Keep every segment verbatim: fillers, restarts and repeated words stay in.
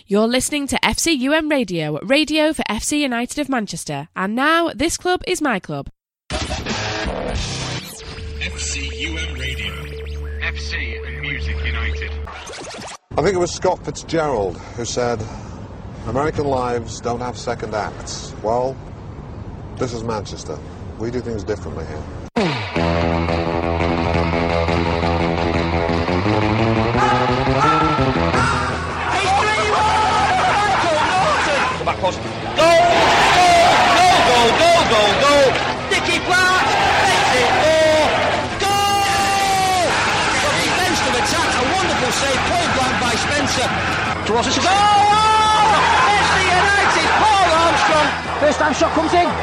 You're listening to F C U M Radio, radio for F C United of Manchester. And now, this club is my club. F C U M Radio. F C and Music United. I think it was Scott Fitzgerald who said, American lives don't have second acts. Well, this is Manchester. We do things differently here. Back post. Goal! Goal! Goal! Goal! Goal! Goal! Nicky Platt makes it four. Goal! From defensive attack, a wonderful save, point blank by Spencer. Towards us. Goal! F C United, Paul Armstrong. First time shot comes in.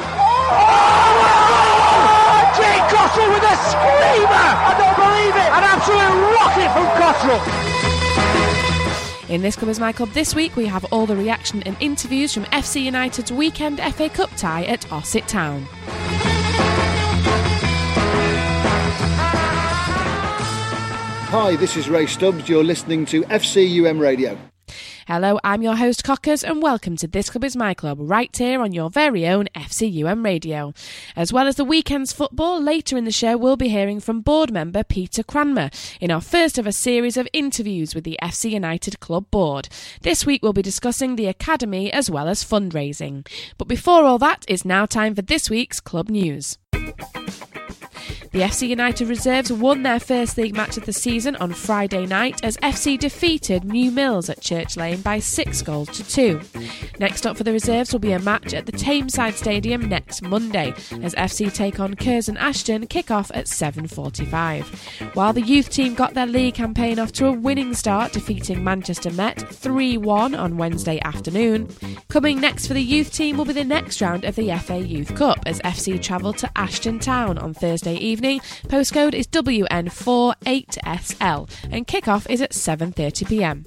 Oh! Jake Cottrell with a screamer! I don't believe it! An absolute rocket from Cottrell. In This Club is My Club this week, we have all the reaction and interviews from F C United's weekend F A Cup tie at Ossett Town. Hi, this is Ray Stubbs. You're listening to F C U M Radio. Hello, I'm your host Cockers and welcome to This Club is My Club, right here on your very own F C U M Radio. As well as the weekend's football, later in the show we'll be hearing from board member Peter Cranmer in our first of a series of interviews with the F C United Club Board. This week we'll be discussing the academy as well as fundraising. But before all that, it's now time for this week's club news. The F C United reserves won their first league match of the season on Friday night as F C defeated New Mills at Church Lane by six goals to two. Next up for the reserves will be a match at the Tameside Stadium next Monday as F C take on Curzon Ashton, kick-off at seven forty-five. While the youth team got their league campaign off to a winning start, defeating Manchester Met three one on Wednesday afternoon. Coming next for the youth team will be the next round of the F A Youth Cup as F C travel to Ashton Town on Thursday evening. Postcode is W N four eight S L and kick-off is at seven thirty p m.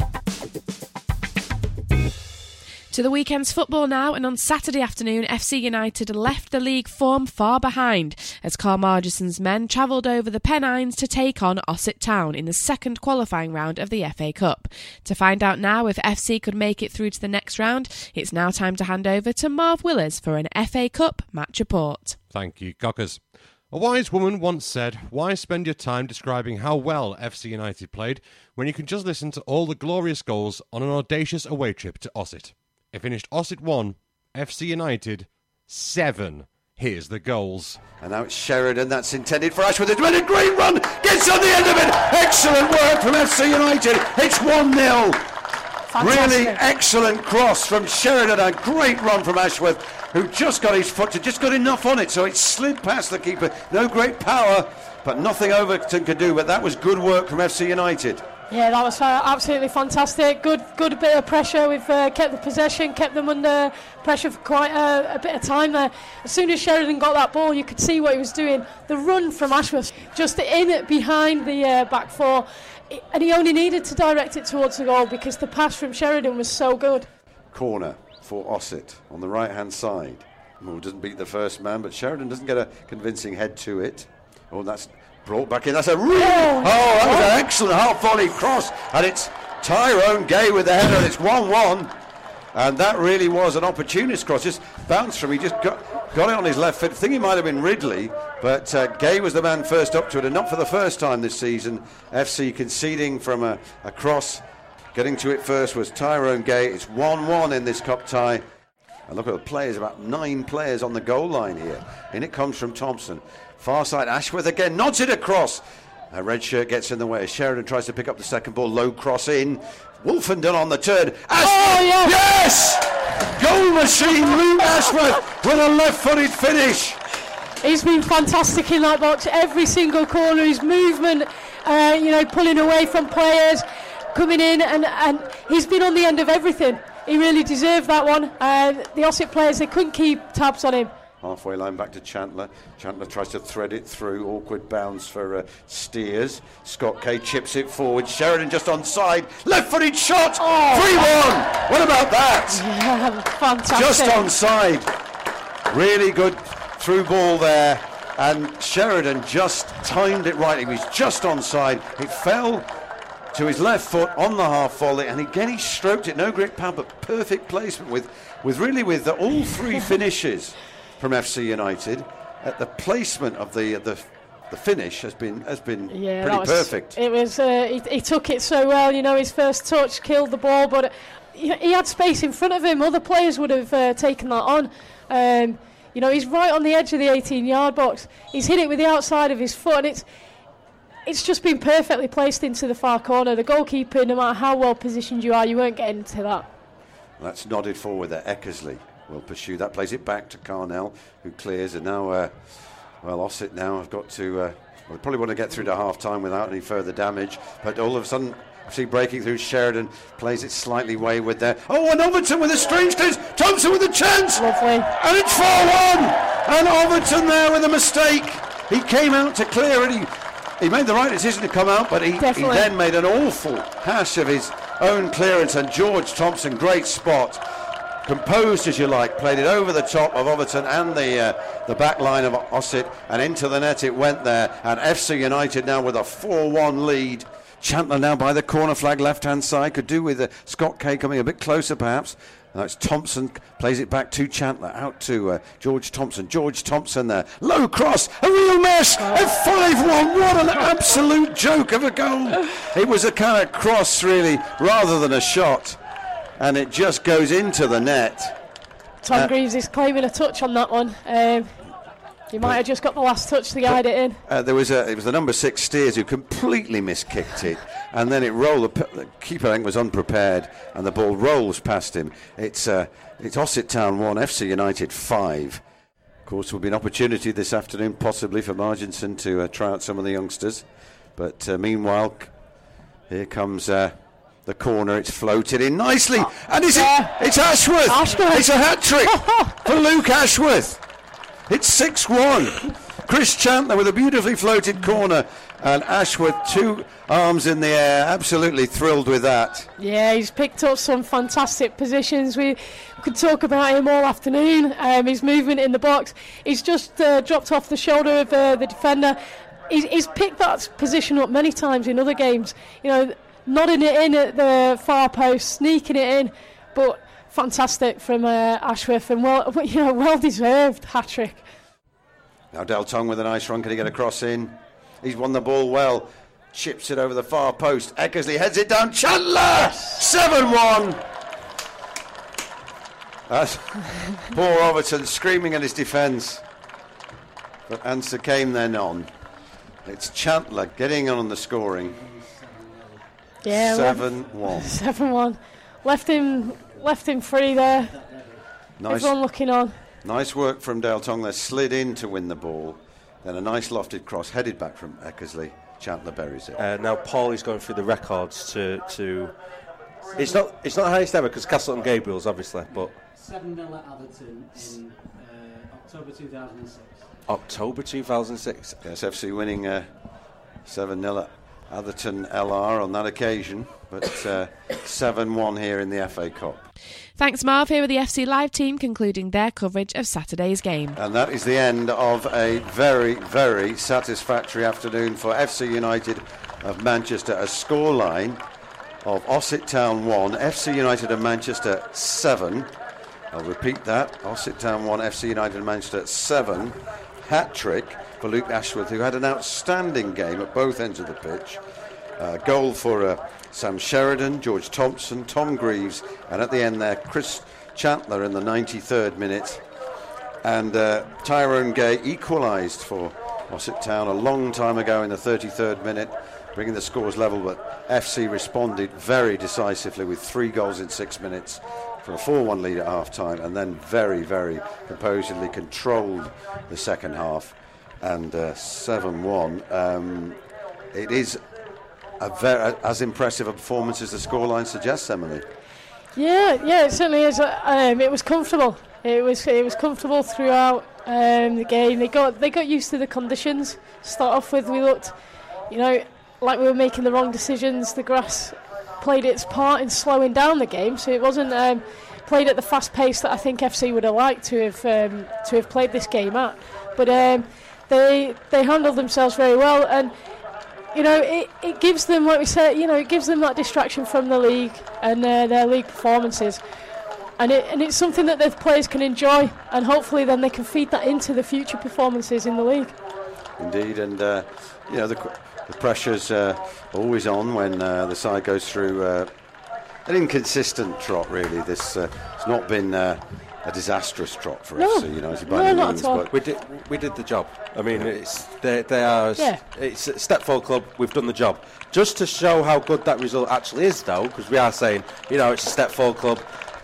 To the weekend's football now, and on Saturday afternoon F C United left the league form far behind as Carl Margison's men travelled over the Pennines to take on Ossett Town in the second qualifying round of the F A Cup. To find out now if F C could make it through to the next round, it's now time to hand over to Marv Willers for an F A Cup match report. Thank you, Cockers. A wise woman once said, why spend your time describing how well F C United played when you can just listen to all the glorious goals on an audacious away trip to Ossett? It finished Ossett one, F C United seven. Here's the goals. And now it's Sheridan, that's intended for Ashworth. It's made a great run, gets on the end of it. Excellent work from F C United. It's one nil. Really excellent cross from Sheridan. A great run from Ashworth, who just got his foot, to just got enough on it, so it slid past the keeper. No great power, but nothing Overton could do. But that was good work from F C United. Yeah, that was uh, absolutely fantastic. Good good bit of pressure. We've uh, kept the possession, kept them under pressure for quite a, a bit of time there. As soon as Sheridan got that ball, you could see what he was doing. The run from Ashworth, just in behind the uh, back four. And he only needed to direct it towards the goal because the pass from Sheridan was so good. Corner for Ossett on the right-hand side. Moore doesn't beat the first man, but Sheridan doesn't get a convincing head to it. Oh, that's brought back in. That's a really... Oh, that was an excellent half-volley cross. And it's Tyrone Gay with the header, and it's one one. And that really was an opportunist cross. Just bounced from, he just got, got it on his left foot. I think it might have been Ridley, but uh, Gay was the man first up to it, and not for the first time this season. F C conceding from a, a cross. Getting to it first was Tyrone Gay. It's one one in this cup tie. And look at the players, about nine players on the goal line here. In it comes from Thompson. Far side, Ashworth again, nods it across. A red shirt gets in the way. Sheridan tries to pick up the second ball. Low cross in. Wolfenden on the turn. Ashworth! Oh, yeah. Yes! Goal machine, Luke Ashworth with a left-footed finish. He's been fantastic in that box. Every single corner, his movement, uh, you know, pulling away from players, coming in, and, and he's been on the end of everything. He really deserved that one. Uh, the Ossett players, they couldn't keep tabs on him. Halfway line back to Chandler. Chandler tries to thread it through. Awkward bounce for uh, Steers. Scott Kay chips it forward. Sheridan just onside. Left-footed shot. three one. Oh. What about that? Yeah, fantastic. Just onside. Really good through ball there. And Sheridan just timed it right. He was just onside. It fell to his left foot on the half volley, and again he stroked it, no grip pad, but perfect placement with, with really with the, all three finishes from F C United. At the placement of the the the finish has been has been yeah, pretty was, perfect. It was uh, he, he took it so well. You know, his first touch killed the ball, but he, he had space in front of him. Other players would have uh, taken that on. Um, you know, he's right on the edge of the eighteen-yard box. He's hit it with the outside of his foot, and it's it's just been perfectly placed into the far corner. The goalkeeper, no matter how well positioned you are, you won't get into that. That's nodded forward there. Eckersley will pursue that, plays it back to Carnell, who clears, and now, uh, well, Ossett now have got to, uh, well, they probably want to get through to half time without any further damage, but all of a sudden, see breaking through, Sheridan plays it slightly wayward there. Oh, and Overton with a strange clearance, Thompson with a chance! Lovely. And it's four one! And Overton there with a mistake. He came out to clear it, he, he made the right decision to come out, but he, he then made an awful hash of his own clearance, and George Thompson, great spot. Composed as you like, played it over the top of Overton and the uh, the back line of Ossett, and into the net it went there, and F C United now with a four one lead. Chandler now by the corner flag left hand side, could do with uh, Scott Kay coming a bit closer perhaps. And that's Thompson, plays it back to Chandler, out to uh, George Thompson. George Thompson there, low cross, a real mess, and five one, what an absolute joke of a goal. It was a kind of cross really, rather than a shot. And it just goes into the net. Tom uh, Greaves is claiming a touch on that one. Um, he might have just got the last touch to guide it in. Uh, there was a, it was the number six Steers who completely miskicked it, and then it rolled. The, the keeper I think was unprepared, and the ball rolls past him. It's uh, it's Ossett Town one, F C United five. Of course, there will be an opportunity this afternoon, possibly for Marginson to uh, try out some of the youngsters. But uh, meanwhile, here comes. Uh, The corner, it's floated in nicely, oh, and is yeah. it? It's Ashworth. Ashworth. It's a hat trick for Luke Ashworth. It's six one. Chris Chandler with a beautifully floated corner, and Ashworth two arms in the air, absolutely thrilled with that. Yeah, he's picked up some fantastic positions. We could talk about him all afternoon. Um, his movement in the box, he's just uh, dropped off the shoulder of uh, the defender. He's, he's picked that position up many times in other games. You know. Nodding it in at the far post, sneaking it in, but fantastic from uh, Ashworth, and well, you know, well deserved hat trick. Now Del Tong with a nice run, can he get a cross in? He's won the ball well, chips it over the far post. Eckersley heads it down. Chandler, seven one. That's poor Overton screaming at his defence, but answer came then on. It's Chandler getting on the scoring. Yeah, seven one. seven one. Left him left him free there. Nice. Everyone looking on. Nice work from Del Tong there, slid in to win the ball. Then a nice lofted cross headed back from Eckersley. Chandler buries it. Uh, now Paul is going through the records to, to it's not it's not highest ever because Castleton Gabriel's obviously, but seven nil at Atherton in uh, October two thousand six. October two thousand six. Yes, F C winning uh, seven nil at Atherton L R on that occasion, but uh, seven one here in the F A Cup. Thanks, Marv, here with the F C Live team concluding their coverage of Saturday's game. And that is the end of a very, very satisfactory afternoon for F C United of Manchester. A scoreline of Ossett Town one, F C United of Manchester seven. I'll repeat that, Ossett Town one, F C United of Manchester seven. Hat-trick for Luke Ashworth, who had an outstanding game at both ends of the pitch. Uh, goal for uh, Sam Sheridan, George Thompson, Tom Greaves, and at the end there, Chris Chandler in the ninety-third minute. And uh, Tyrone Gay equalised for Ossett Town a long time ago in the thirty-third minute, bringing the scores level, but F C responded very decisively with three goals in six minutes for a four one lead at half-time, and then very, very composedly controlled the second half, and uh, seven one. Um, it is a very, as impressive a performance as the scoreline suggests, Emily. Yeah, yeah, it certainly is. Um, it was comfortable. It was it was comfortable throughout um, the game. They got they got used to the conditions. To start off with, we looked, you know, like we were making the wrong decisions. The grass played its part in slowing down the game, so it wasn't um, played at the fast pace that I think F C would have liked to have um, to have played this game at. But um, they they handled themselves very well, and you know, it, it gives them, like we said, you know, it gives them that distraction from the league and uh, their league performances. And it and it's something that the players can enjoy, and hopefully then they can feed that into the future performances in the league. Indeed, and uh, you know the, the pressure's uh, always on when uh, the side goes through uh, an inconsistent trot. Really, this uh, it's not been uh, a disastrous trot for no. F C. You know, as by no, any not means, at all. but We did we did the job. I mean, it's they they are. Yeah. It's a step forward club. We've done the job. Just to show how good that result actually is, though, because we are saying, you know, it's a step forward club.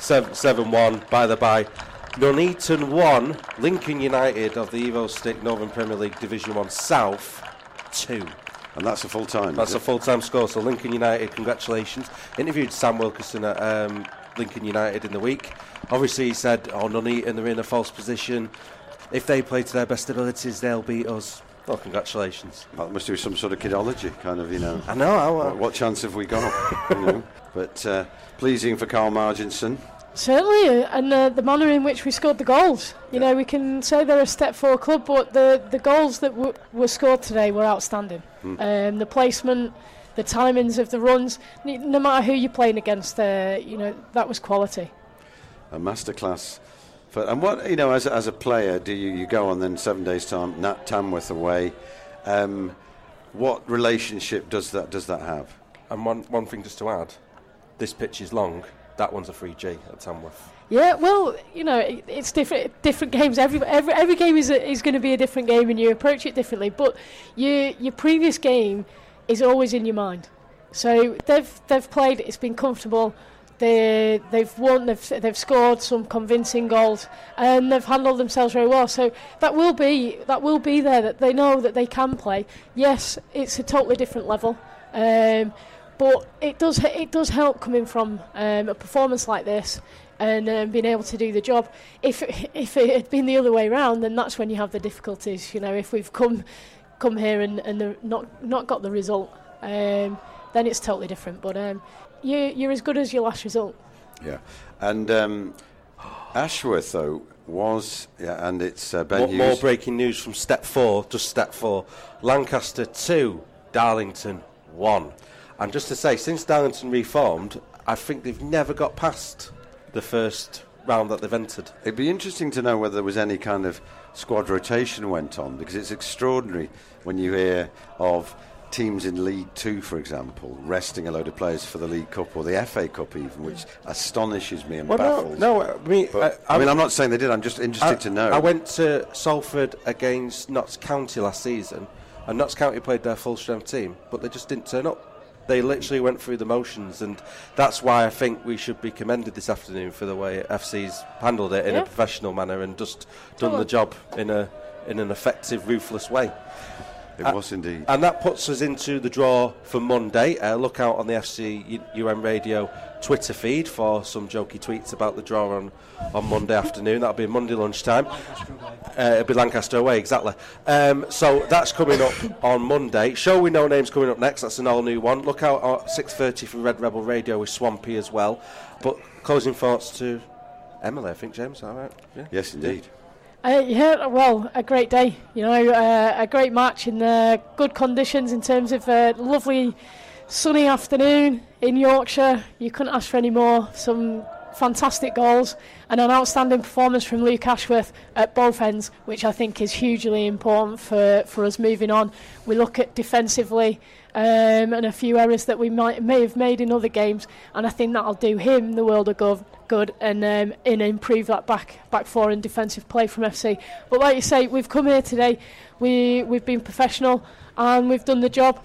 seven one, by the by. Nuneaton one, Lincoln United of the Evo Stick Northern Premier League Division one South two. And that's a full time. That's a full time score. So Lincoln United, congratulations. Interviewed Sam Wilkerson at um, Lincoln United in the week. Obviously, he said, "Oh, Nuneaton, they're in a false position. If they play to their best abilities, they'll beat us." Well, congratulations. That must be some sort of kidology, kind of, you know. I know. I, what, what chance have we got? you know? But uh, pleasing for Carl Marginson. Certainly, and uh, the manner in which we scored the goals. You know, we can say they're a step forward club, but the, the goals that w- were scored today were outstanding. Mm. Um, the placement, the timings of the runs, no matter who you're playing against, uh, you know, that was quality. A masterclass. For, and what, you know, as, as a player, do you, you go on then seven days' time, Nat Tamworth away. Um, what relationship does that does that have? And one, one thing just to add, this pitch is long. That one's a free G at Tamworth. Yeah, well, you know, it, it's different. Different games. Every every every game is a, is going to be a different game, and you approach it differently. But your your previous game is always in your mind. So they've they've played. It's been comfortable. They they've won. They've they've scored some convincing goals, and they've handled themselves very well. So that will be that will be there. That they know that they can play. Yes, it's a totally different level. Um, But it does it does help coming from um, a performance like this and um, being able to do the job. If if it had been the other way around, then that's when you have the difficulties. You know, if we've come come here and and not not got the result, um, then it's totally different. But um, you you're as good as your last result. Yeah, and um, Ashworth though was yeah, and it's uh, Ben more, Hughes. More breaking news from step four, just step four. Lancaster two, Darlington one. And just to say, since Darlington reformed, I think they've never got past the first round that they've entered. It'd be interesting to know whether there was any kind of squad rotation went on, because it's extraordinary when you hear of teams in League Two, for example, resting a load of players for the League Cup or the F A Cup even, which astonishes me and well, baffles. No, no, I mean, but, I, I mean, I'm not saying they did. I'm just interested I, to know. I went to Salford against Notts County last season, and Notts County played their full-strength team, but they just didn't turn up. They literally went through the motions, and that's why I think we should be commended this afternoon for the way F C's handled it in yeah. a professional manner and just done oh, the job in a in an effective, ruthless way. It uh, was indeed. And that puts us into the draw for Monday. Uh, look out on the F C U M Radio Twitter feed for some jokey tweets about the draw on, on Monday afternoon. That'll be Monday lunchtime. Uh, it'll be Lancaster away, exactly. Um, so that's coming up on Monday. Show We Know Names coming up next. That's an all-new one. Look out at six thirty for Red Rebel Radio with Swampy as well. But closing thoughts to Emily, I think, James. All right? Yeah. Yes, indeed. Uh, yeah, well, a great day. You know, uh, a great match in uh, good conditions in terms of a lovely sunny afternoon in Yorkshire. You couldn't ask for any more. Some fantastic goals and an outstanding performance from Luke Ashworth at both ends, which I think is hugely important for, for us moving on. We look at defensively um, and a few errors that we might may have made in other games, and I think that'll do him the world of good, good and um, and improve that back back four and defensive play from F C. But like you say, we've come here today, we we've been professional and we've done the job.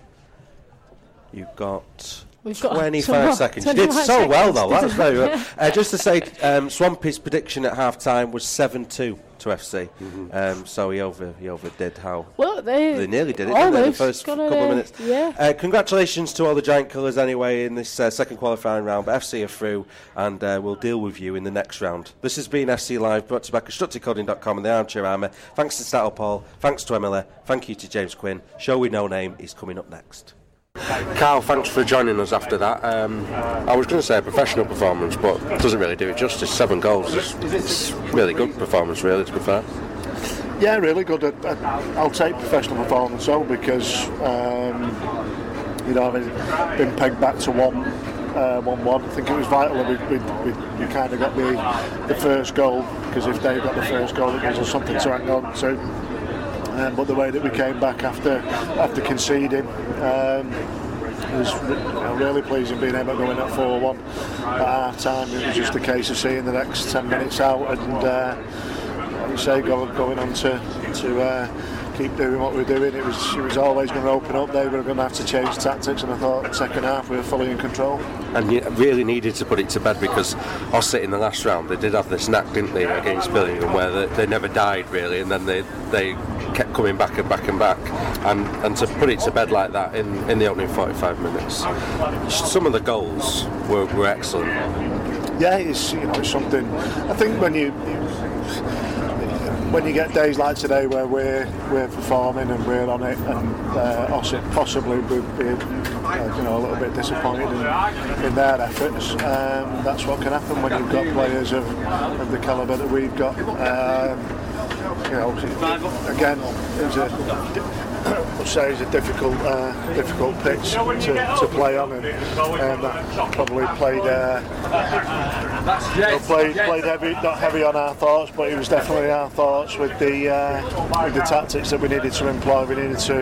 You've got We've got twenty-five seconds. You did so seconds. well, though. That's very well. Yeah. Uh, just to say, um, Swampy's prediction at half time was seven two to F C. Mm-hmm. Um, so he over he overdid how. Well, they, they nearly did it, didn't they, the first got couple a, of minutes. Yeah. Uh, congratulations to all the Giant Killers anyway in this uh, second qualifying round. But F C are through, and uh, we'll deal with you in the next round. This has been F C Live, brought to you by constructive coding dot com and the Armchair Army. Thanks to Statel Paul. Thanks to Emily. Thank you to James Quinn. Show We Know Name is coming up next. Carl, thanks for joining us after that. Um, I was going to say a professional performance, but it doesn't really do it justice. Seven goals. It's, it's really good performance, really, to be fair. Yeah, really good. I, I, I'll take professional performance though, because um, you know, I mean, been pegged back to one. Uh, one one. I think it was vital that we, we, we, we kind of got the the first goal, because if they got the first goal, it gives us something to hang on to. Um, but the way that we came back after after conceding, um, it was you know, really pleasing being able to go in at four one at half time. It was just a case of seeing the next ten minutes out and, uh, like you say, go, going on to to. Uh, keep doing what we're doing. It was it was always going to open up. They were going to have to change tactics, and I thought second half we were fully in control. And you really needed to put it to bed, because Ossett in the last round, they did have this knack, didn't they, against Billingham, where they, they never died really, and then they they kept coming back and back and back, and and to put it to bed like that in, in the opening forty-five minutes. Some of the goals were, were excellent. Yeah, it's you know it's something. I think when you. When you get days like today where we're we're performing and we're on it, and uh, Ossett possibly would be uh, you know a little bit disappointed in, in their efforts, um, that's what can happen when you've got players of, of the calibre that we've got. Um, you know, again, it's a. I'd say it's a difficult, uh, difficult pitch to, to play on, and um, that probably played, uh, you know, played, played heavy, not heavy on our thoughts, but it was definitely our thoughts with the uh, with the tactics that we needed to employ. We needed to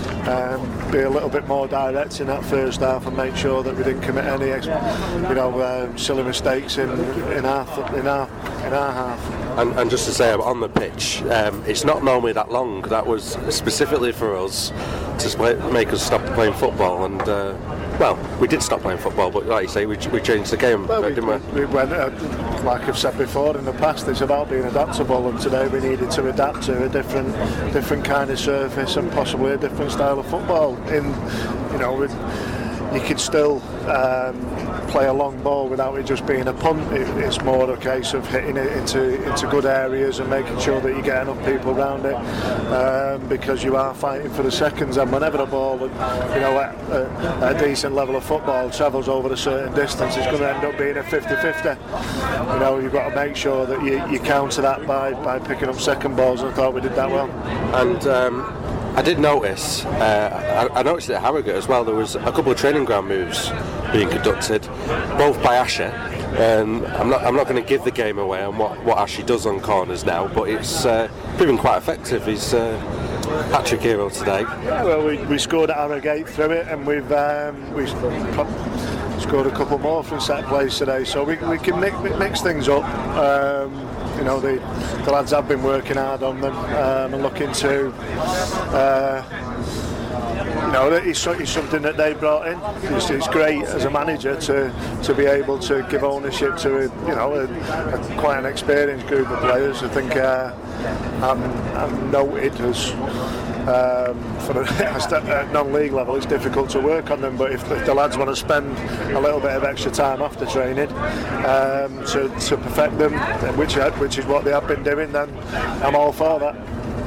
um, be a little bit more direct in that first half and make sure that we didn't commit any, you know, uh, silly mistakes in in our in our in our half. And, and just to say, on the pitch, um, it's not normally that long. That was specifically for us to make us stop playing football. And uh, well, we did stop playing football, but like you say, we, we changed the game, well, didn't we? We, we went, uh, like I've said before in the past, it's about being adaptable, and today we needed to adapt to a different, different kind of surface and possibly a different style of football. In, you know, with, you can still um, play a long ball without it just being a punt. It, it's more a case of hitting it into into good areas and making sure that you get enough people around it, um, because you are fighting for the seconds. And whenever the ball, you know, at, at a decent level of football travels over a certain distance, it's going to end up being a fifty-fifty. You know, you've got to make sure that you, you counter that by, by picking up second balls, and I thought we did that well. And um, I did notice, uh, I, I noticed it at Harrogate as well, there was a couple of training ground moves being conducted, both by Asher. Um, I'm not I'm not going to give the game away on what, what Asher does on corners now, but it's uh, proven quite effective. He's uh, hat-trick hero today. Yeah, well, we, we scored at Harrogate through it, and we've um, we scored a couple more from set plays today, so we, we can mix, mix things up. Um, You know, the, the lads have been working hard on them um, and looking to, uh, you know, it's, it's something that they brought in. It's, it's great as a manager to to be able to give ownership to, a, you know, a, a, quite an experienced group of players. I think uh, I'm, I'm noted as. Um, for a non-league level, it's difficult to work on them, but if, if the lads want to spend a little bit of extra time after training um, to, to perfect them, which which is what they have been doing, then I'm all for that.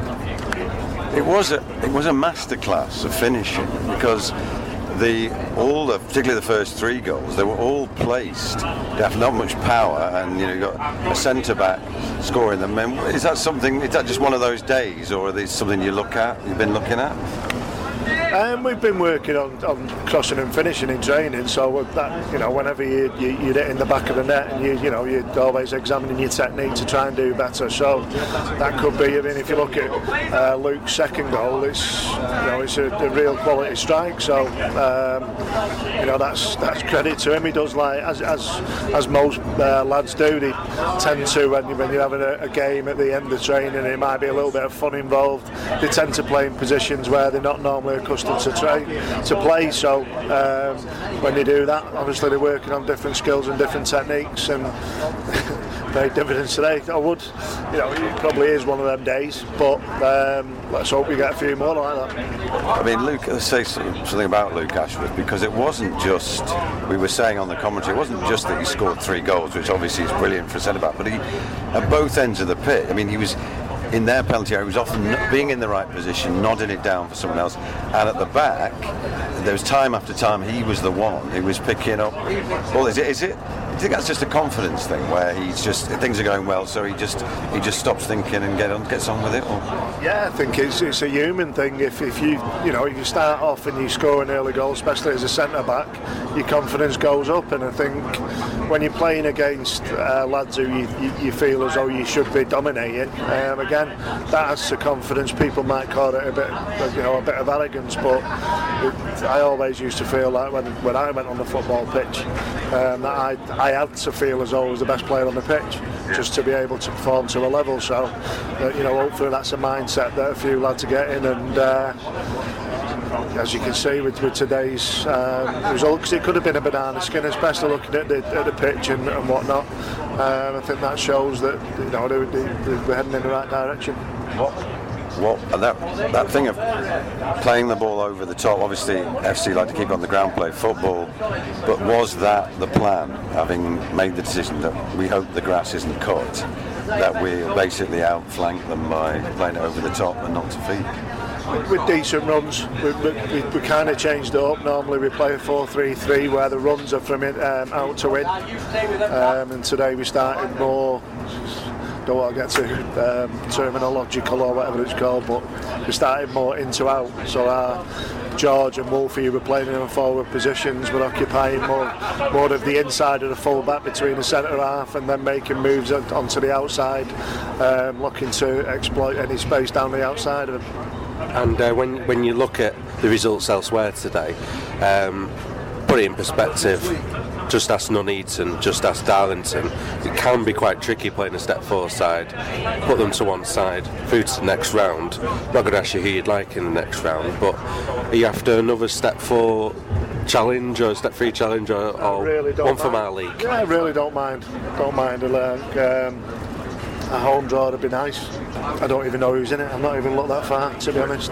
It was a it was a masterclass of finishing, because the all the particularly the first three goals, they were all placed. They have not much power, and you know, you got a centre back scoring them. And is that something? Is that just one of those days, or are these something you look at? You've been looking at? Um, we've been working on, on crossing and finishing in training, so that, you know, whenever you, you, you hit in the back of the net, and you you know you're always examining your technique to try and do better. So that could be. I mean, if you look at uh, Luke's second goal, it's you know it's a, a real quality strike. So um, you know that's that's credit to him. He does, like as as as most uh, lads do. They tend to, when, you, when you're having a, a game at the end of training, it might be a little bit of fun involved. They tend to play in positions where they're not normally accustomed to try to play, so um, when they do that, obviously they're working on different skills and different techniques, and paid dividends today. I would, you know, it probably is one of them days, but um, let's hope we get a few more like that. I mean, Luke, let's say something about Luke Ashworth, because it wasn't just, we were saying on the commentary, it wasn't just that he scored three goals, which obviously is brilliant for a centre-back, but he, at both ends of the pit, I mean, he was in their penalty area, he was often being in the right position, nodding it down for someone else, and at the back, there was time after time he was the one who was picking up. Well, is it? Is it? I think that's just a confidence thing where he's just things are going well, so he just he just stops thinking and get on, gets on with it. Or? Yeah, I think it's it's a human thing. If if you you know if you start off and you score an early goal, especially as a centre back, your confidence goes up. And I think when you're playing against uh, lads who you, you, you feel as though you should be dominating, um, again, that adds to confidence. People might call it a bit you know a bit of arrogance, but it, I always used to feel like when when I went on the football pitch um, that I. I had to feel as though I was the best player on the pitch, just to be able to perform to a level. So, uh, you know, hopefully that's a mindset that a few lads are getting. And uh, as you can see with, with today's um, result, because it could have been a banana skin, especially looking at the, at the pitch and, and whatnot. Um, I think that shows that you know they, they, they're heading in the right direction. What? What that that thing of playing the ball over the top, obviously F C like to keep on the ground, play football, but was that the plan, having made the decision that we hope the grass isn't cut, that we basically outflank them by playing it over the top and not to feed? With decent runs, we, we, we kind of changed it up. Normally we play a four three three where the runs are from it, um, out to in, um, and today we started more, don't want to get too um, terminological or whatever it's called, but we started more into out. So our George and Wolfie, who were playing in forward positions, were occupying more more of the inside of the full back between the centre half, and then making moves onto the outside, um, looking to exploit any space down the outside of them. And uh, when when you look at the results elsewhere today, um, put it in perspective. Just ask Nuneaton, just ask Darlington. It can be quite tricky playing a step four side. Put them to one side, through to the next round. Not going to ask you who you'd like in the next round, but are you after another step four challenge or a step three challenge, or, or really one mind. from our league? Yeah, I really don't mind. Don't mind. Um, a home draw would be nice. I don't even know who's in it. I've not even looked that far, to be honest.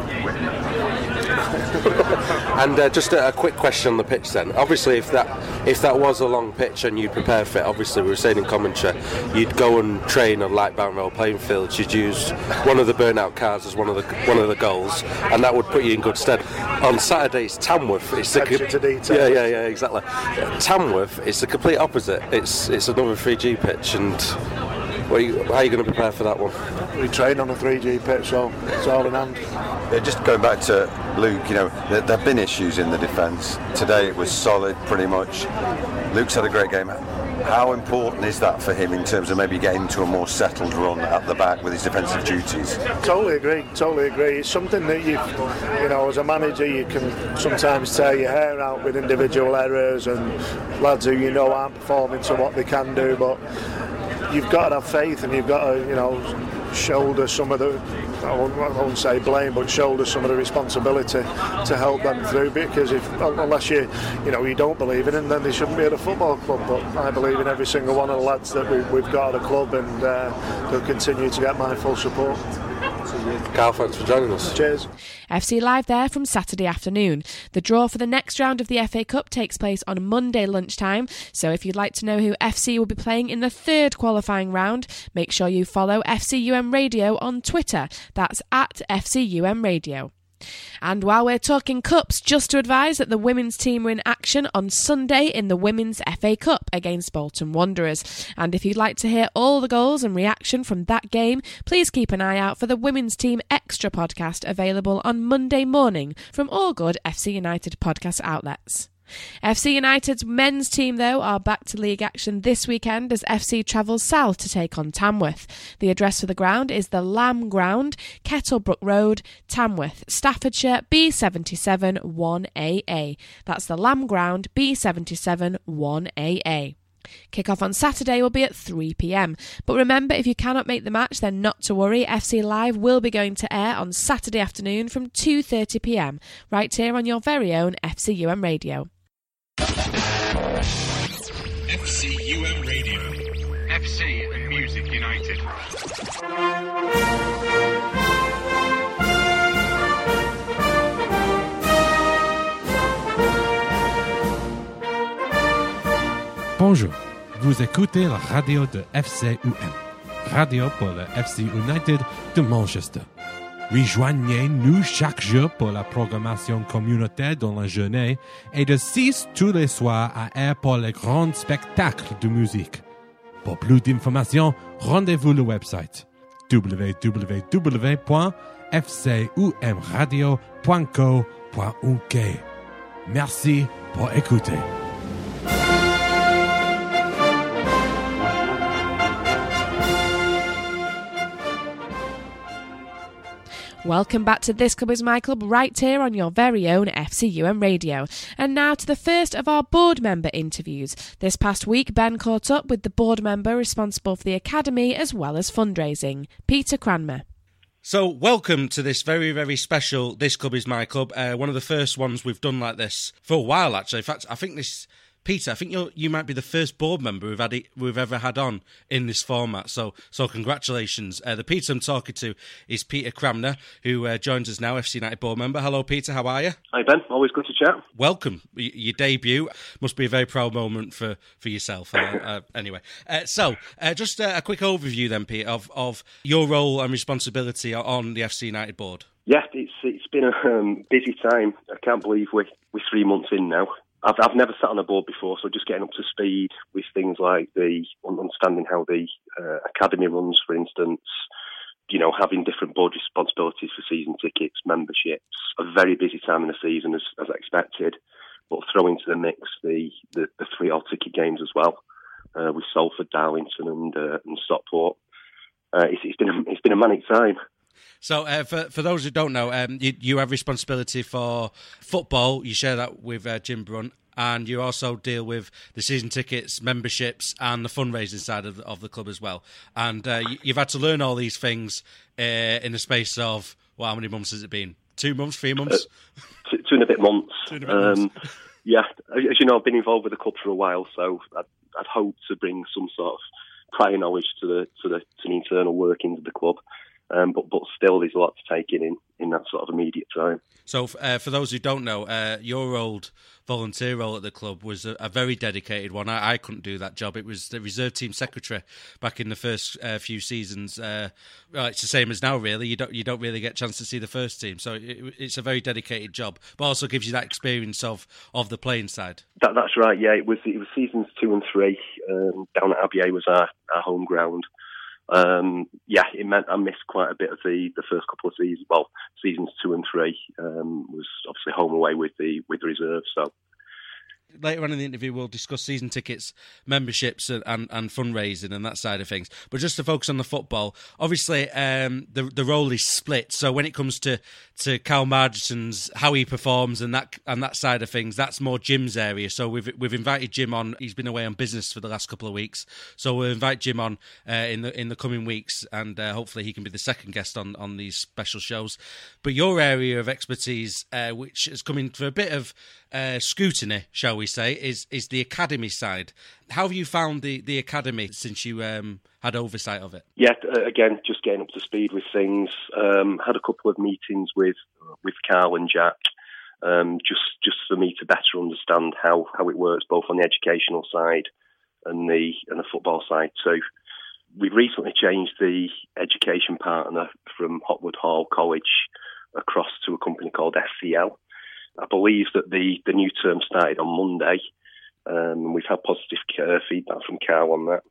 And uh, just a, a quick question on the pitch then. Obviously, if that if that was a long pitch and you prepare for it, obviously we were saying in commentary, you'd go and train on light bound rail playing fields. You'd use one of the burnout cars as one of the one of the goals, and that would put you in good stead. On Saturday, it's Tamworth. It's the Attention to detail. Yeah, yeah, yeah, exactly. Tamworth, it's the complete opposite. It's it's another three G pitch, and what are you, how are you going to prepare for that one? We train on a three G pitch, so it's all in hand. Yeah, just going back to Luke, you know, there have been issues in the defence. Today it was solid, pretty much. Luke's had a great game. How important is that for him in terms of maybe getting into a more settled run at the back with his defensive duties? Totally agree, totally agree. It's something that you, you know, as a manager, you can sometimes tear your hair out with individual errors and lads who you know aren't performing to what they can do, but you've got to have faith, and you've got to, you know, shoulder some of the, I won't, I won't say blame, but shoulder some of the responsibility to help them through. Because if, unless you, you know, you don't believe in them, then they shouldn't be at a football club. But I believe in every single one of the lads that we, we've got at the club, and uh, they'll continue to get my full support. Carl, thanks for joining us. Cheers. F C Live there from Saturday afternoon. The draw for the next round of the F A Cup takes place on Monday lunchtime, so if you'd like to know who F C will be playing in the third qualifying round, make sure you follow F C U M Radio on Twitter. That's at F C U M Radio. And while we're talking cups, just to advise that the women's team were in action on Sunday in the Women's F A Cup against Bolton Wanderers. And if you'd like to hear all the goals and reaction from that game, please keep an eye out for the Women's Team Extra podcast available on Monday morning from all good F C United podcast outlets. F C United's men's team, though, are back to league action this weekend as F C travels south to take on Tamworth. The address for the ground is the Lamb Ground, Kettlebrook Road, Tamworth, Staffordshire, B seventy-seven one A A. That's the Lamb Ground, B seventy-seven one A A. Kick-off on Saturday will be at three p m. But remember, if you cannot make the match, then not to worry. F C Live will be going to air on Saturday afternoon from two thirty p m, right here on your very own F C U M Radio. F C U M Radio. F C and Music United. Bonjour, vous écoutez la radio de F C U M, radio pour le F C United de Manchester. Rejoignez-nous chaque jour pour la programmation communautaire dans la journée et de six tous les soirs à Air pour les grands spectacles de musique. Pour plus d'informations, rendez-vous le website w w w point f c u m radio point co point u k. Merci pour écouter. Welcome back to This Club is My Club, right here on your very own F C U M Radio. And now to the first of our board member interviews. This past week, Ben caught up with the board member responsible for the academy as well as fundraising, Peter Cranmer. So, welcome to this very, very special This Club is My Club. Uh, one of the first ones we've done like this for a while, actually. In fact, I think this... Peter, I think you you might be the first board member we've had it, we've ever had on in this format. So so congratulations. Uh, the Peter I'm talking to is Peter Cranmer, who uh, joins us now, F C United board member. Hello, Peter. How are you? Hi, Ben. Always good to chat. Welcome. Y- your debut must be a very proud moment for for yourself. Uh, uh, anyway, uh, so uh, just uh, a quick overview then, Peter, of of your role and responsibility on the F C United board. Yeah, it's it's been a um, busy time. I can't believe we're we're three months in now. I've I've never sat on a board before, so just getting up to speed with things like the understanding how the uh, academy runs, for instance. You know, having different board responsibilities for season tickets, memberships. A very busy time in the season, as as expected. But throw into the mix the the, the three all ticket games as well, uh, with Salford, Darlington, and uh, and Stockport. Uh, it's, it's been a, it's been a manic time. So, uh, for for those who don't know, um, you, you have responsibility for football. You share that with uh, Jim Brunt, and you also deal with the season tickets, memberships, and the fundraising side of the, of the club as well. And uh, you, you've had to learn all these things uh, in the space of, well, how many months has it been? Two months, three months? Uh, two, two and a bit months. Two and a bit um, months. Yeah, as you know, I've been involved with the club for a while, so I'd, I'd hope to bring some sort of prior knowledge to the to the to the internal workings of the club. Um, but but still, there's a lot to take in in, in that sort of immediate time. So, uh, for those who don't know, uh, your old volunteer role at the club was a, a very dedicated one. I, I couldn't do that job. It was the reserve team secretary back in the first uh, few seasons. Uh, well, it's the same as now, really. You don't you don't really get a chance to see the first team, so it, it's a very dedicated job. But also gives you that experience of, of the playing side. That, that's right. Yeah, it was it was seasons two and three. Um, down at Abier was our, our home ground. Um, yeah, it meant I missed quite a bit of the, the first couple of seasons. Well, seasons two and three um, was obviously home away with the with the reserve. So later on in the interview, we'll discuss season tickets, memberships, and, and, and fundraising and that side of things. But just to focus on the football, obviously um, the the role is split. So when it comes to, to Cal Margison's how he performs and that and that side of things, that's more Jim's area. So we've we've invited Jim on. He's been away on business for the last couple of weeks, so we'll invite Jim on uh, in the in the coming weeks, and uh, hopefully he can be the second guest on, on these special shows. But your area of expertise, uh, which has come in for a bit of uh, scrutiny, shall we say, is is the academy side. How have you found the, the academy since you um, had oversight of it? Yeah, uh, again, just getting up to speed with things. Um, had a couple of meetings with with Carl and Jack, um, just just for me to better understand how, how it works, both on the educational side and the and the football side too. We've recently changed the education partner from Hotwood Hall College across to a company called F C L. I believe that the, the new term started on Monday. Um, we've had positive uh, feedback from Carl on that.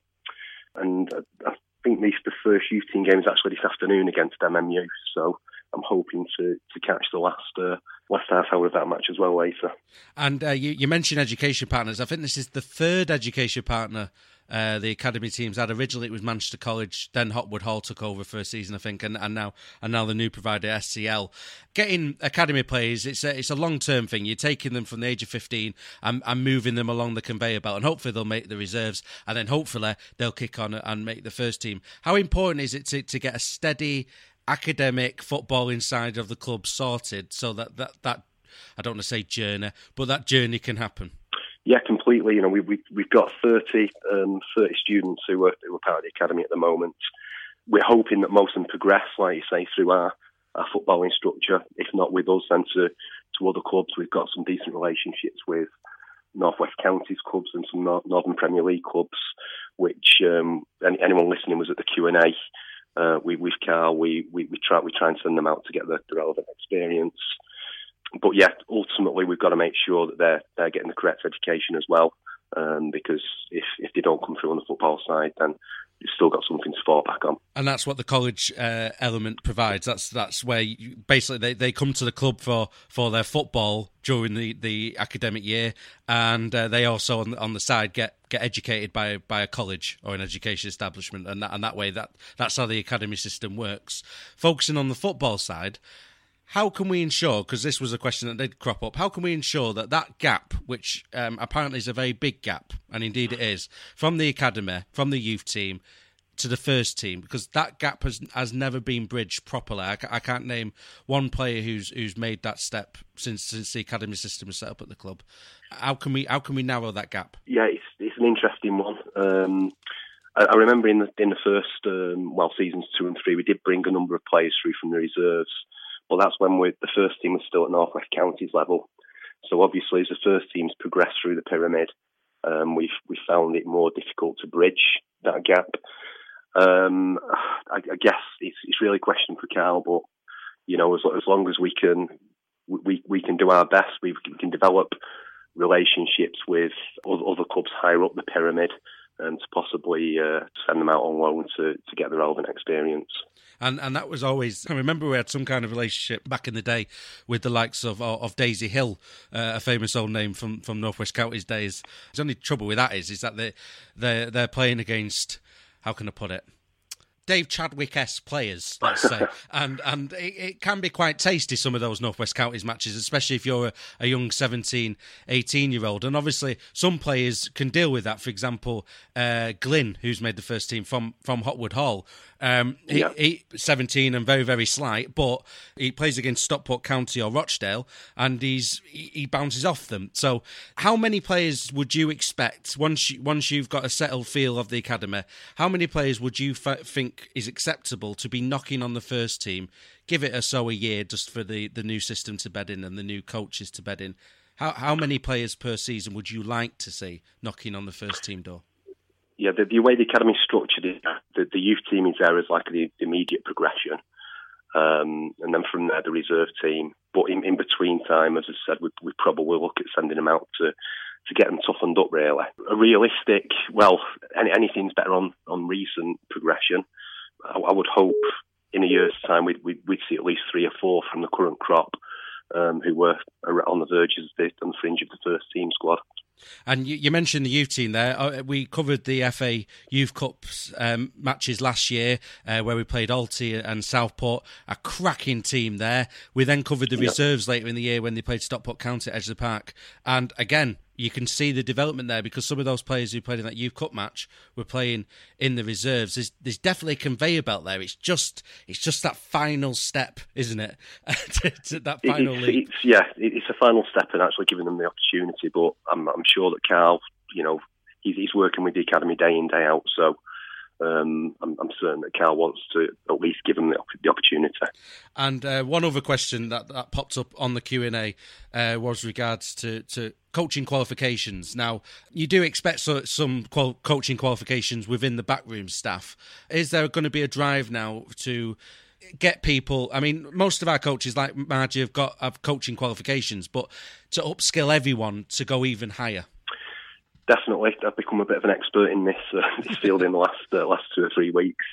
And I, I think the, the first youth team game is actually this afternoon against M M U. So I'm hoping to, to catch the last uh, last half hour of that match as well later. And uh, you, you mentioned education partners. I think this is the third education partner uh, the academy teams had. Originally it was Manchester College, then Hotwood Hall took over for a season, I think, and, and now and now the new provider, S C L. Getting academy players, it's a, it's a long-term thing. You're taking them from the age of fifteen and, and moving them along the conveyor belt, and hopefully they'll make the reserves, and then hopefully they'll kick on and make the first team. How important is it to, to get a steady academic footballing side of the club sorted so that, that, that I don't want to say journey, but that journey can happen? Yeah, completely. You know, we, we, we've got thirty, um, thirty students who are, who are part of the academy at the moment. We're hoping that most of them progress, like you say, through our, our footballing structure. If not with us, then to, to other clubs. We've got some decent relationships with North West Counties clubs and some Northern Premier League clubs, which um, any, anyone listening was at the Q and A uh, we, with Carl, we, we, we try we try and send them out to get the, the relevant experience. But yeah, ultimately we've got to make sure that they're they're getting the correct education as well, um, because if if they don't come through on the football side, then you've still got something to fall back on. And that's what the college uh, element provides. That's that's where you, basically they, they come to the club for, for their football during the, the academic year, and uh, they also on the, on the side get, get educated by by a college or an education establishment, and that, and that way that that's how the academy system works. Focusing on the football side, how can we ensure, because this was a question that did crop up, how can we ensure that that gap, which um, apparently is a very big gap, and indeed it is, from the academy, from the youth team to the first team, because that gap has has never been bridged properly. I, I can't name one player who's who's made that step since since the academy system was set up at the club. How can we how can we narrow that gap? Yeah, it's it's an interesting one. Um, I, I remember in the in the first um, well seasons two and three, we did bring a number of players through from the reserves. Well, that's when we, the first team was still at North West Counties level. So obviously, as the first teams progressed through the pyramid, um, we've we found it more difficult to bridge that gap. Um, I, I guess it's it's really a question for Carl, but you know, as as long as we can we we can do our best, we, we can develop relationships with other clubs higher up the pyramid, and to possibly uh, send them out on loan to, to get the relevant experience. And and that was always, I remember we had some kind of relationship back in the day with the likes of of Daisy Hill, uh, a famous old name from, from North West Counties days. The only trouble with that is is that they they're, they're playing against, how can I put it, Dave Chadwick-esque players, let's say, and and it, it can be quite tasty, some of those North West Counties matches, especially if you're a, a young seventeen, eighteen-year-old. And obviously, some players can deal with that. For example, uh, Glyn, who's made the first team from, from Hotwood Hall, um, he, yeah. he seventeen and very, very slight, but he plays against Stockport County or Rochdale, and he's he, he bounces off them. So, how many players would you expect once you, once you've got a settled feel of the academy? How many players would you f- think is acceptable to be knocking on the first team? Give it or so a year just for the, the new system to bed in and the new coaches to bed in. How how many players per season would you like to see knocking on the first team door? Yeah, the, the way the academy's structured is the, the youth team is there as like the, the immediate progression, um, and then from there the reserve team. But in, in between time, as I said, we we probably look at sending them out to to get them toughened up. Really, a realistic, well, any, anything's better on on recent progression. I, I would hope in a year's time we'd, we'd we'd see at least three or four from the current crop um, who were on the verge of the, on the fringe of the first team squad. And you, you mentioned the youth team there. We covered the F A Youth Cups um, matches last year uh, where we played Alty and Southport, a cracking team there. We then covered the yep. reserves later in the year when they played Stockport County at Edgeley Park. And again, you can see the development there because some of those players who played in that Youth Cup match were playing in the reserves. There's, there's definitely a conveyor belt there. It's just it's just that final step, isn't it? to, to that final it's, leap. It's, yeah, it's a final step and actually giving them the opportunity. But I'm, I'm sure that Carl, you know, he's, he's working with the academy day in, day out. So Um, I'm, I'm certain that Carl wants to at least give them the, the opportunity. And uh, one other question that, that popped up on the Q and A uh, was regards to, to coaching qualifications. Now, you do expect so, some qual- coaching qualifications within the backroom staff. Is there going to be a drive now to get people? I mean, most of our coaches, like Margie, have got have coaching qualifications, but to upskill everyone to go even higher. Definitely, I've become a bit of an expert in this uh, this field in the last uh, last two or three weeks.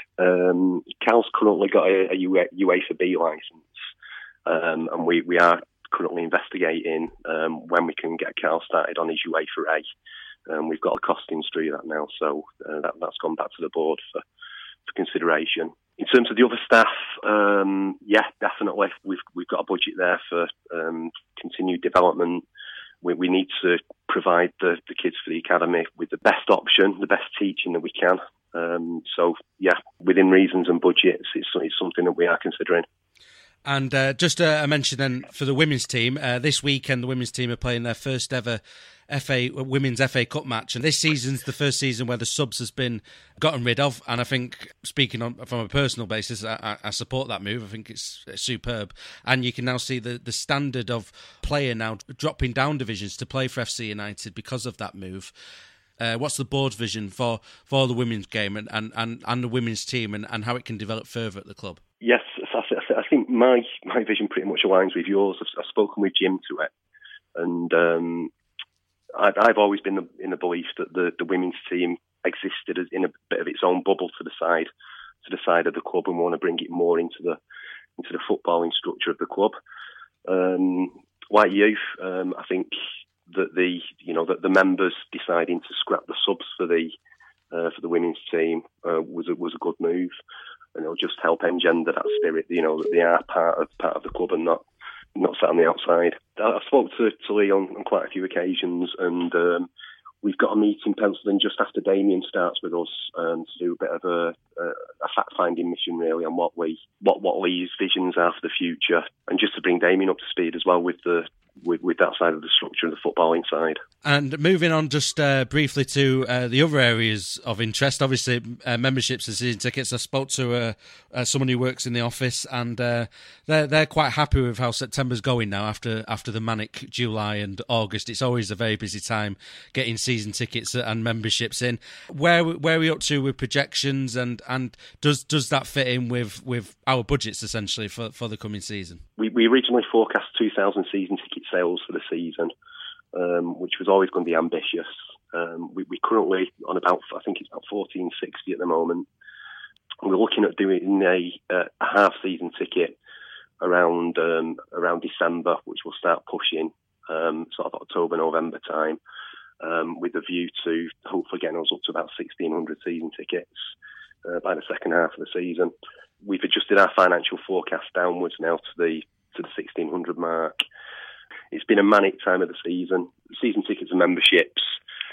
Um, Cal's currently got a, a UEFA B licence, um, and we, we are currently investigating um, when we can get Cal started on his UEFA A. Um, we've got a costings through that now, so uh, that, that's gone back to the board for, for consideration. In terms of the other staff, um, yeah, definitely, we've we've got a budget there for um, continued development. We, we need to provide the, the kids for the academy with the best option, the best teaching that we can. Um, so, yeah, within reasons and budgets, it's, it's something that we are considering. And uh, just uh, a mention then for the women's team, uh, this weekend the women's team are playing their first ever F A Women's F A Cup match, and this season's the first season where the subs has been gotten rid of. And I think, speaking on, from a personal basis, I, I support that move. I think it's, it's superb, and you can now see the, the standard of player now dropping down divisions to play for F C United because of that move. Uh, what's the board's vision for, for the women's game and, and, and, and the women's team and, and how it can develop further at the club? Yes, I think my, my vision pretty much aligns with yours. I've, I've spoken with Jim to it, and um, I've, I've always been in the belief that the, the women's team existed as in a bit of its own bubble to the side to the side of the club, and we want to bring it more into the into the footballing structure of the club. Um, like you, um, I think that the you know that the members deciding to scrap the subs for the uh, for the women's team uh, was a, was a good move, and it'll just help engender that spirit. You know that they are part of part of the club and not not sat on the outside. I, I spoke to, to Lee on, on quite a few occasions, and um, we've got a meeting penciled in just after Damien starts with us um, to do a bit of a, a, a fact-finding mission, really, on what we what what Lee's visions are for the future, and just to bring Damien up to speed as well with the with, with that side of the structure and the footballing side. And moving on just uh, briefly to uh, the other areas of interest, obviously uh, memberships and season tickets. I spoke to uh, uh, someone who works in the office, and uh, they're they're quite happy with how September's going now after after the manic July and August. It's always a very busy time getting season tickets and memberships in. Where where are we up to with projections, and, and does does that fit in with, with our budgets essentially for, for the coming season? We we originally forecast two thousand season ticket sales for the season, um, which was always going to be ambitious. Um, we, we're currently on about, I think it's about fourteen sixty at the moment. We're looking at doing a, a half season ticket around um, around December, which will start pushing um, sort of October, November time, um, with a view to hopefully getting us up to about sixteen hundred season tickets uh, by the second half of the season. We've adjusted our financial forecast downwards now to the to the sixteen hundred mark. It's been a manic time of the season. Season tickets and memberships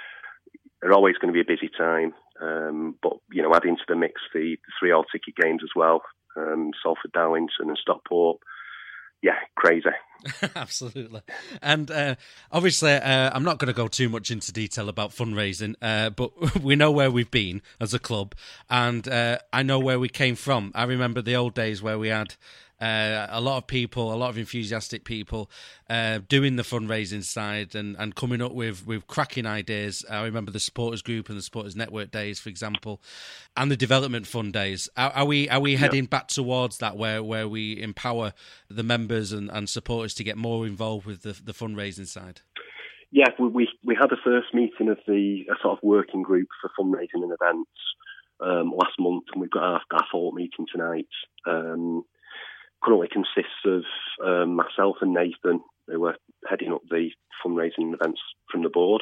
are always going to be a busy time, um, but you know, adding to the mix the, the three all ticket games as well, um, Salford, Darlington, and Stockport. Yeah, crazy. Absolutely. And uh, obviously, uh, I'm not going to go too much into detail about fundraising, uh, but we know where we've been as a club, and uh, I know where we came from. I remember the old days where we had Uh, a lot of people, a lot of enthusiastic people uh, doing the fundraising side and, and coming up with, with cracking ideas. I remember the supporters group and the supporters network days, for example, and the development fund days. Are, are we are we heading yeah. back towards that, where, where we empower the members and, and supporters to get more involved with the, the fundraising side? Yeah, we, we we had the first meeting of the a sort of working group for fundraising and events um, last month, and we've got our, our follow-up meeting tonight. Um, currently consists of um, myself and Nathan, who are heading up the fundraising events from the board.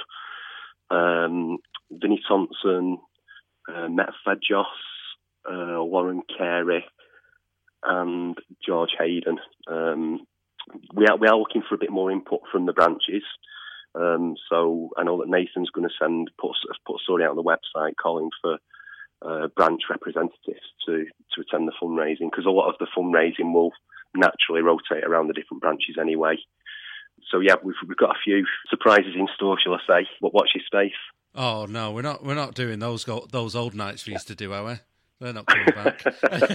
Um, Vinnie Thompson, uh, Meta Fedjos, uh, Lauren Carey, and George Hayden. Um, we are we are looking for a bit more input from the branches. Um, so I know that Nathan's going to send put put a story out on the website calling for Uh, branch representatives to, to attend the fundraising, because a lot of the fundraising will naturally rotate around the different branches anyway. So yeah, we've we've got a few surprises in store, shall I say? But watch your space. Oh no, we're not we're not doing those go- those old nights we used to do, are we? They're not coming back.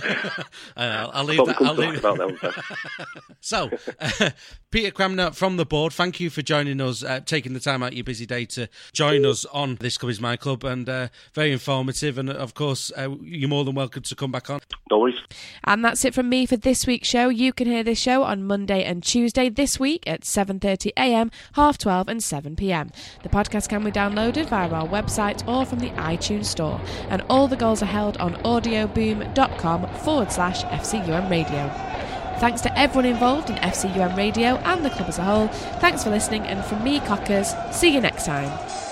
uh, I'll leave that. I'll leave about that. So, uh, Peter Cramner from the board, thank you for joining us, uh, taking the time out of your busy day to join us on This Club Is My Club, and uh, very informative. And of course, uh, you're more than welcome to come back on. No worries. And that's it from me for this week's show. You can hear this show on Monday and Tuesday this week at seven thirty a m, half twelve and seven p m. The podcast can be downloaded via our website or from the iTunes store. And all the goals are held on audioboom.com forward slash FCUM Radio. Thanks to everyone involved in F C U M Radio and the club as a whole. Thanks for listening, and from me, Cockers, see you next time.